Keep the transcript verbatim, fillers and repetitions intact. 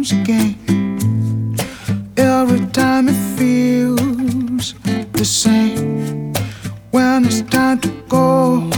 comes again. Every time it feels the same. When it's time to go,